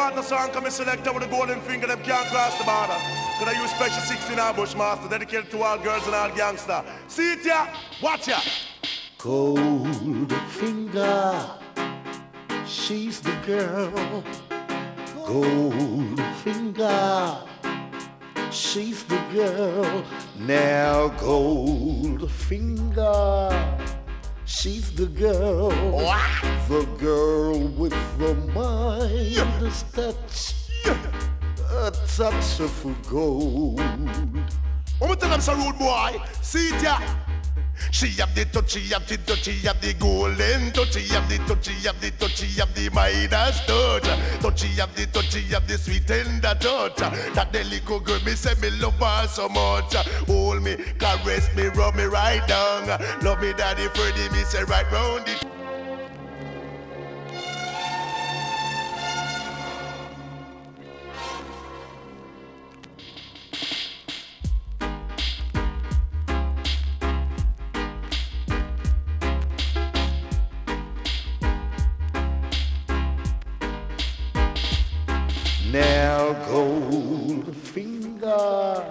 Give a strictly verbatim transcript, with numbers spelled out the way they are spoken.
partner song come selector with the golden finger, them can't cross the border. Could I use special sixteen hour Bushmaster dedicated to all girls and all gangster. See it ya, watch ya. Gold finger, she's the girl. Gold finger, she's the girl. Now gold finger, she's the girl. What? The girl with the Midas touch, a touch of gold. I'm gonna tell them some rude boy. See it ya. She have the touch, she have the touch, she have the golden touch, she have the touch, she have the touch, she have the Midas touch. Touch, she have the touch, she have the sweet tender touch. That the little girl me say me love her so much. Hold me, caress me, rub me right down. Love me, daddy, Freddie, me say right round it. Now gold finger,